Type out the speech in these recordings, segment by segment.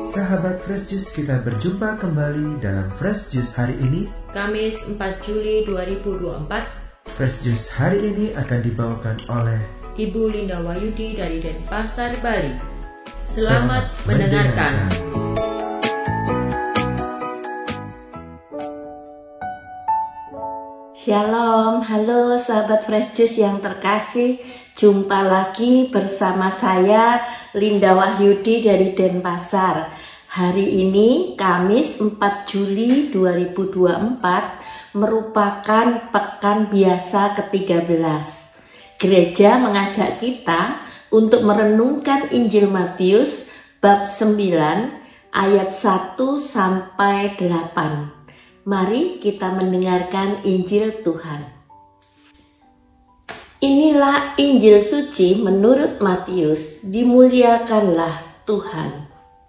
Sahabat Fresh Juice, kita berjumpa kembali dalam Fresh Juice hari ini, Kamis 4 Juli 2024. Fresh Juice hari ini akan dibawakan oleh Ibu Linda Wayudi dari Denpasar, Bali. Selamat mendengarkan. Shalom, halo sahabat Fresh Juice yang terkasih. Jumpa lagi bersama saya Linda Wahyudi dari Denpasar. Hari ini Kamis 4 Juli 2024 merupakan pekan biasa ke-13. Gereja mengajak kita untuk merenungkan Injil Matius bab 9 ayat 1 sampai 8. Mari kita mendengarkan Injil Tuhan. Inilah Injil suci menurut Matius. Dimuliakanlah Tuhan.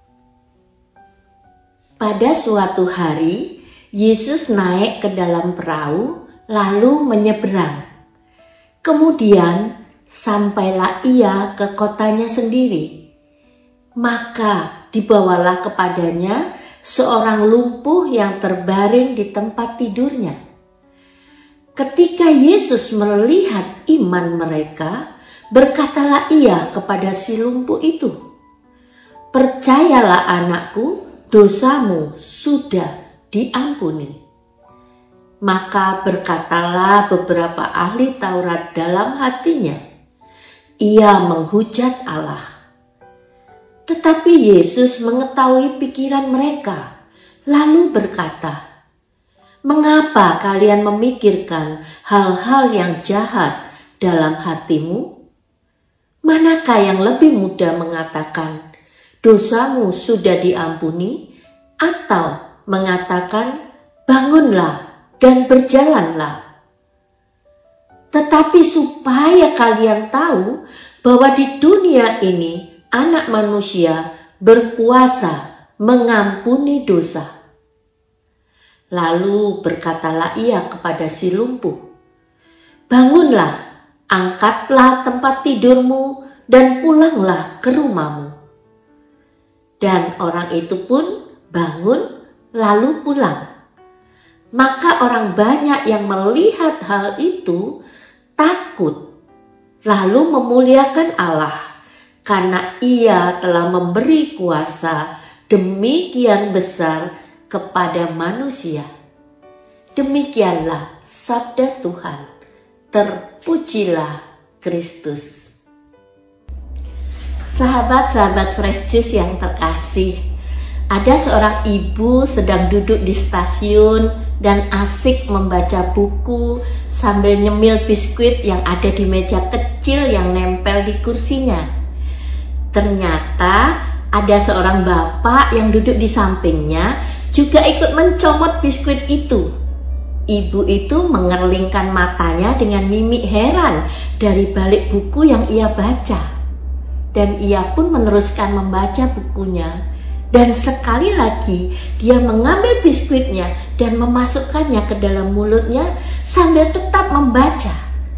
Pada suatu hari, Yesus naik ke dalam perahu lalu menyeberang. Kemudian sampailah ia ke kotanya sendiri. Maka dibawalah kepadanya seorang lumpuh yang terbaring di tempat tidurnya. Ketika Yesus melihat iman mereka, berkatalah ia kepada si lumpuh itu, "Percayalah anakku, dosamu sudah diampuni." Maka berkatalah beberapa ahli Taurat dalam hatinya, "Ia menghujat Allah." Tetapi Yesus mengetahui pikiran mereka, lalu berkata, "Mengapa kalian memikirkan hal-hal yang jahat dalam hatimu? Manakah yang lebih mudah mengatakan, 'Dosamu sudah diampuni,' atau mengatakan, 'Bangunlah dan berjalanlah'? Tetapi supaya kalian tahu bahwa di dunia ini Anak manusia berkuasa mengampuni dosa." Lalu berkatalah ia kepada si lumpuh, "Bangunlah, angkatlah tempat tidurmu dan pulanglah ke rumahmu." Dan orang itu pun bangun lalu pulang. Maka orang banyak yang melihat hal itu takut, lalu memuliakan Allah, karena ia telah memberi kuasa demikian besar kepada manusia. Demikianlah sabda Tuhan. Terpujilah Kristus. Sahabat-sahabat Fresh Juice yang terkasih, ada seorang ibu sedang duduk di stasiun dan asik membaca buku sambil nyemil biskuit yang ada di meja kecil yang nempel di kursinya. Ternyata ada seorang bapak yang duduk di sampingnya juga ikut mencomot biskuit itu. Ibu itu mengerlingkan matanya dengan mimik heran dari balik buku yang ia baca. Dan ia pun meneruskan membaca bukunya. Dan sekali lagi dia mengambil biskuitnya dan memasukkannya ke dalam mulutnya sambil tetap membaca.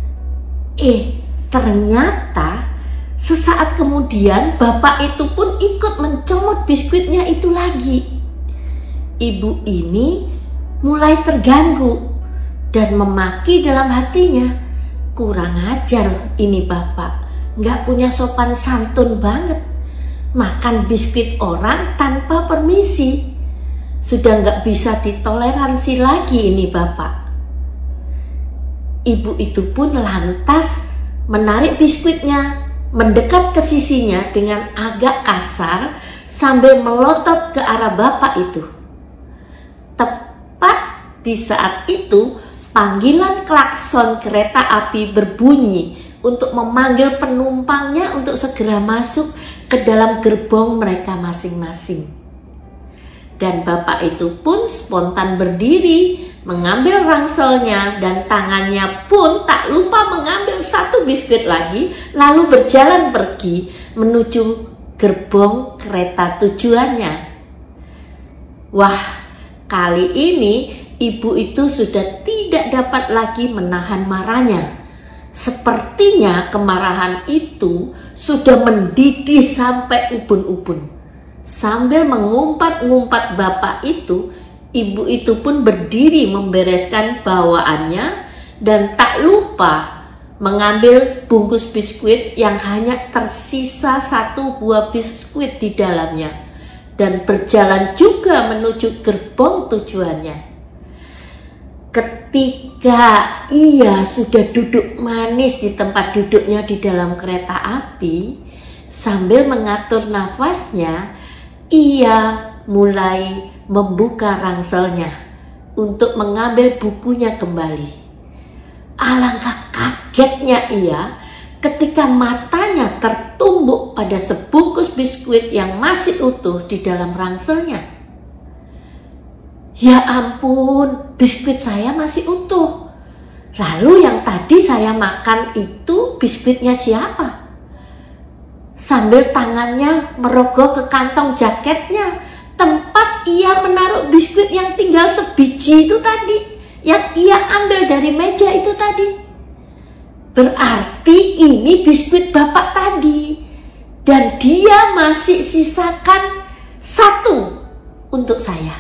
Ternyata sesaat kemudian bapak itu pun ikut mencomot biskuitnya itu lagi. Ibu ini mulai terganggu dan memaki dalam hatinya, "Kurang ajar ini bapak, gak punya sopan santun banget. Makan biskuit orang tanpa permisi. Sudah gak bisa ditoleransi lagi ini bapak." Ibu itu pun lantas menarik biskuitnya, mendekat ke sisinya dengan agak kasar sambil melotot ke arah bapak itu. Tepat di saat itu panggilan klakson kereta api berbunyi untuk memanggil penumpangnya untuk segera masuk ke dalam gerbong mereka masing-masing. Dan bapak itu pun spontan berdiri, mengambil rangselnya, dan tangannya pun tak lupa mengambil satu biskuit lagi, lalu berjalan pergi menuju gerbong kereta tujuannya. Wah, kali ini ibu itu sudah tidak dapat lagi menahan marahnya. Sepertinya kemarahan itu sudah mendidih sampai ubun-ubun. Sambil mengumpat-ngumpat bapak itu, ibu itu pun berdiri membereskan bawaannya dan tak lupa mengambil bungkus biskuit yang hanya tersisa 1 buah biskuit di dalamnya dan berjalan juga menuju gerbong tujuannya. Ketika ia sudah duduk manis di tempat duduknya di dalam kereta api, sambil mengatur nafasnya, ia mulai membuka rangselnya untuk mengambil bukunya kembali. Alangkah kagetnya ia ketika matanya tertumbuk pada sebungkus biskuit yang masih utuh di dalam rangselnya. Ya ampun, biskuit saya masih utuh. Lalu yang tadi saya makan itu biskuitnya siapa? Sambil tangannya merogoh ke kantong jaketnya, tempat ia menaruh biskuit yang tinggal sebiji itu tadi, yang ia ambil dari meja itu tadi. Berarti ini biskuit bapak tadi, dan dia masih sisakan 1 untuk saya.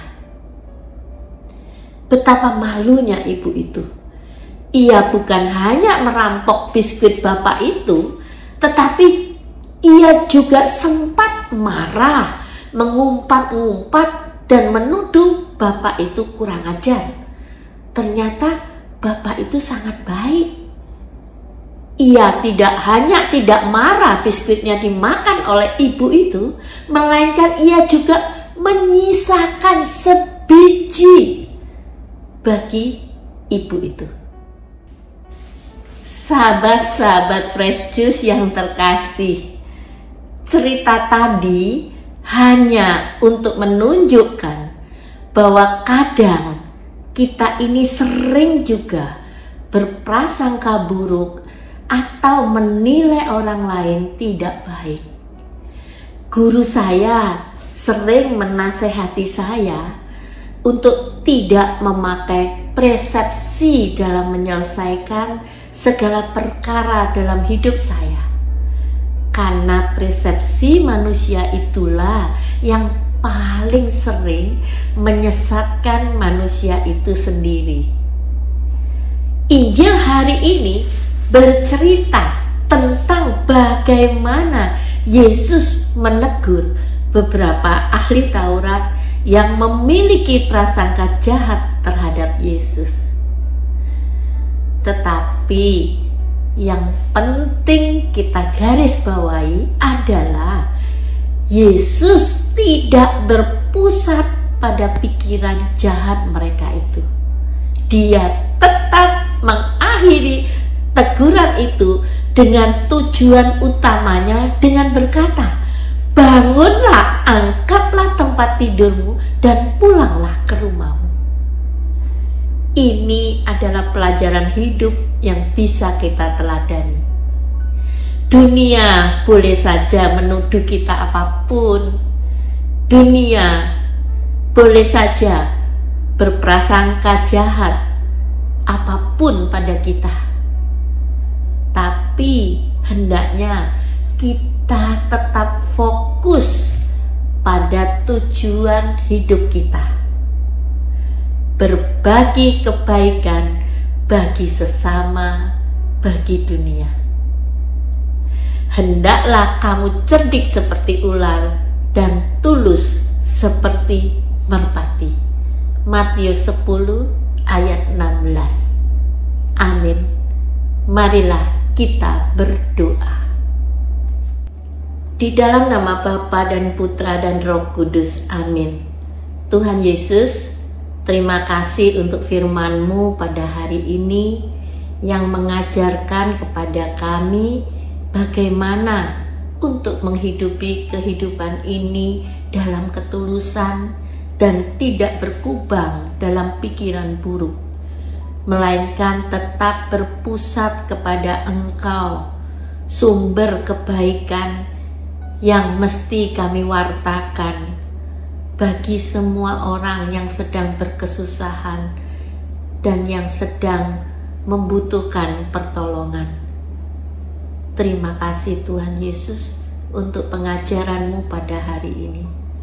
Betapa malunya ibu itu. Ia bukan hanya merampok biskuit bapak itu, tetapi ia juga sempat marah, mengumpat-ngumpat dan menuduh bapak itu kurang ajar. Ternyata bapak itu sangat baik. Ia tidak hanya tidak marah biskuitnya dimakan oleh ibu itu, melainkan ia juga menyisakan sebiji bagi ibu itu. Sahabat-sahabat Fresh Juice yang terkasih, cerita tadi hanya untuk menunjukkan bahwa kadang kita ini sering juga berprasangka buruk atau menilai orang lain tidak baik. Guru saya sering menasehati saya untuk tidak memakai persepsi dalam menyelesaikan segala perkara dalam hidup saya. Karena persepsi manusia itulah yang paling sering menyesatkan manusia itu sendiri. Injil hari ini bercerita tentang bagaimana Yesus menegur beberapa ahli Taurat yang memiliki prasangka jahat terhadap Yesus. Tetapi yang penting kita garis bawahi adalah Yesus tidak berpusat pada pikiran jahat mereka itu. Dia tetap mengakhiri teguran itu dengan tujuan utamanya dengan berkata, bangunlah, angkatlah tempat tidurmu dan pulanglah ke rumahmu. Ini adalah pelajaran hidup yang bisa kita teladani. Dunia boleh saja menuduh kita apapun. Dunia boleh saja berprasangka jahat apapun pada kita. Tapi hendaknya kita tetap fokus pada tujuan hidup kita. Berbagi kebaikan bagi sesama, bagi dunia. Hendaklah kamu cerdik seperti ular dan tulus seperti merpati. Matius 10 ayat 16. Amin. Marilah kita berdoa. Di dalam nama Bapa dan Putra dan Roh Kudus. Amin. Tuhan Yesus, terima kasih untuk firman-Mu pada hari ini yang mengajarkan kepada kami bagaimana untuk menghidupi kehidupan ini dalam ketulusan dan tidak berkubang dalam pikiran buruk, melainkan tetap berpusat kepada Engkau, sumber kebaikan yang mesti kami wartakan bagi semua orang yang sedang berkesusahan dan yang sedang membutuhkan pertolongan. Terima kasih Tuhan Yesus untuk pengajaran-Mu pada hari ini.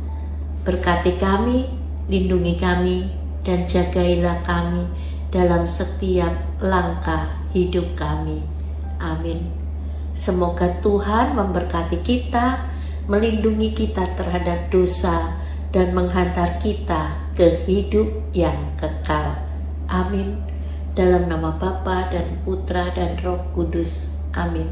Berkati kami, lindungi kami, dan jagailah kami dalam setiap langkah hidup kami. Amin. Semoga Tuhan memberkati kita, melindungi kita terhadap dosa, dan menghantar kita ke hidup yang kekal. Amin. Dalam nama Bapa dan Putra dan Roh Kudus. Amin.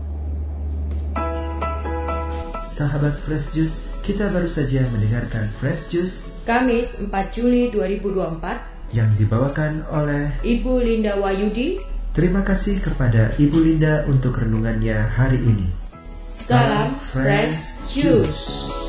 Sahabat Fresh Juice, kita baru saja mendengarkan Fresh Juice Kamis 4 Juli 2024 yang dibawakan oleh Ibu Linda Wayudi. Terima kasih kepada Ibu Linda untuk renungannya hari ini. Salam Fresh Juice.